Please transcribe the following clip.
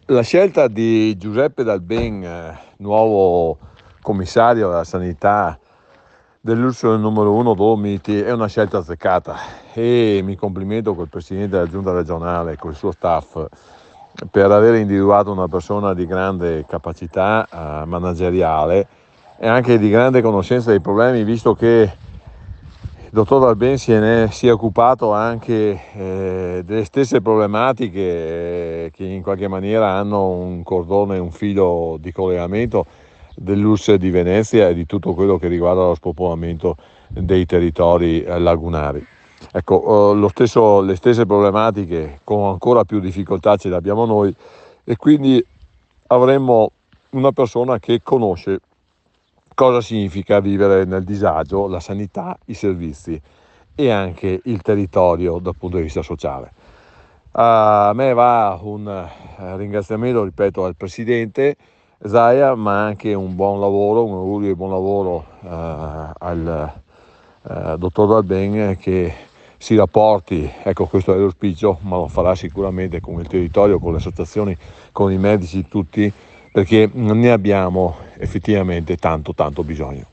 La scelta di Giuseppe Dalben, nuovo commissario della sanità dell'Ursula numero 1 Dolomiti, è una scelta azzeccata e mi complimento col presidente della giunta regionale e col suo staff per aver individuato una persona di grande capacità manageriale e anche di grande conoscenza dei problemi, visto che il dottor Dalben si è occupato anche delle stesse problematiche che in qualche maniera hanno un cordone, un filo di collegamento dell'URSS di Venezia e di tutto quello che riguarda lo spopolamento dei territori lagunari. Ecco, le stesse problematiche con ancora più difficoltà ce le abbiamo noi e quindi avremmo una persona che conosce cosa significa vivere nel disagio, la sanità, i servizi e anche il territorio dal punto di vista sociale. A me va un ringraziamento, ripeto, al presidente Zaia, ma anche un buon lavoro, un augurio di buon lavoro al dottor Dalben, che si rapporti, ecco, questo è l'auspicio, ma lo farà sicuramente con il territorio, con le associazioni, con i medici tutti, perché ne abbiamo effettivamente tanto bisogno.